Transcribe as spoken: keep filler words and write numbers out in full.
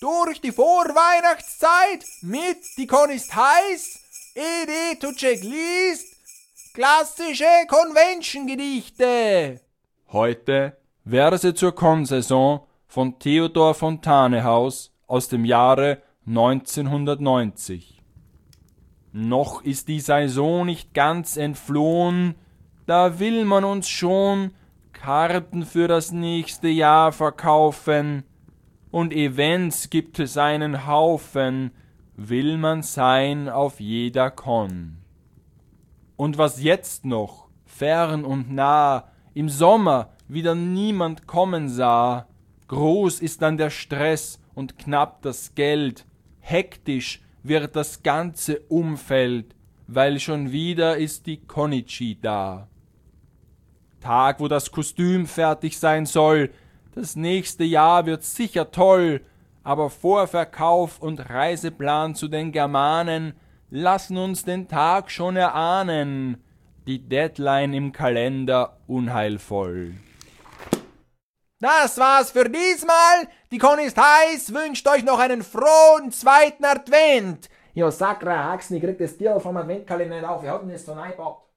durch die Vorweihnachtszeit mit Die Con ist heiß, Edi Tucek liest, klassische Convention-Gedichte. Heute Verse zur Con-Saison von Theodor Fontanehaus aus dem Jahre neunzehnhundertneunzig. Noch ist die Saison nicht ganz entflohen, da will man uns schon Karten für das nächste Jahr verkaufen, und Events gibt es einen Haufen, will man sein auf jeder Con. Und was jetzt noch, fern und nah, im Sommer wieder niemand kommen sah, groß ist dann der Stress und knapp das Geld, hektisch wird das ganze Umfeld, weil schon wieder ist die Konichi da. Tag, wo das Kostüm fertig sein soll, das nächste Jahr wird sicher toll, aber Vorverkauf und Reiseplan zu den Germanen lassen uns den Tag schon erahnen, die Deadline im Kalender unheilvoll. Das war's für diesmal. Die Con ist heiß, wünscht euch noch einen frohen zweiten Advent. Ja, Sakra Haxen, ich krieg das Tier vom Adventkalender nicht auf, wir hatten das so eingebaut.